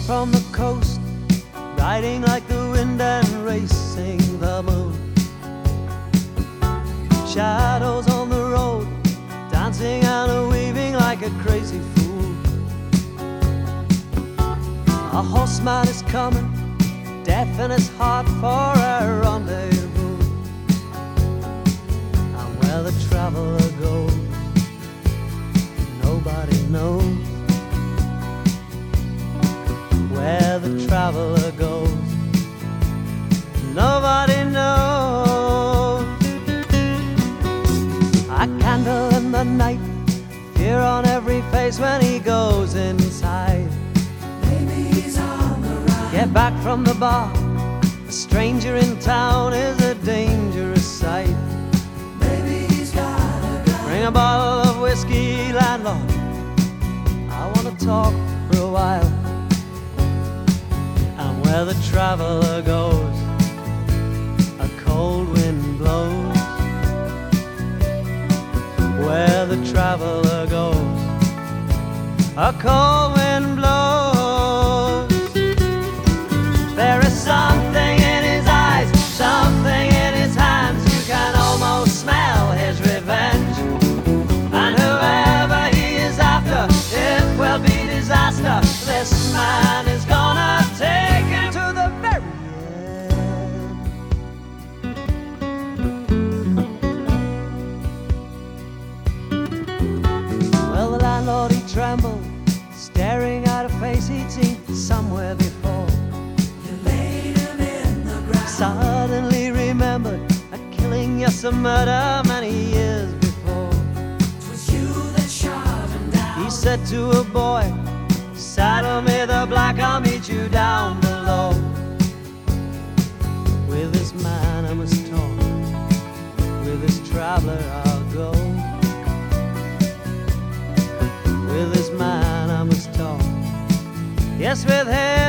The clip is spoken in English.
from the coast, riding like the wind and racing the moon. Shadows on the road, dancing and weaving like a crazy fool. A horseman is coming, death in his heart for a rendezvous. And where the traveler goes, nobody knows. Where the traveler goes, nobody knows. A candle in the night, fear on every face when he goes inside. Maybe he's on the run. Get back from the bar, a stranger in town is a dangerous sight. Maybe he's got a gun. Bring a bottle of whiskey, landlord, I want to talk for a while. And where the traveler goes, a cold wind blows. Where the traveler goes, a cold wind blows. There is something in his eyes, something in his hands. You can almost smell his revenge. And whoever he is after, it will be disaster. This man is gonna take him to the very Well, the landlord, he trembled, staring at a face he'd seen somewhere before. You laid him in the ground. Suddenly remembered a killing, yes, a murder many years before. 'Twas you that shot him down. He said to a boy, saddle me the black, I'll meet you down below. With this man I must talk, with this traveler I'll go. With this man I must talk, yes, with him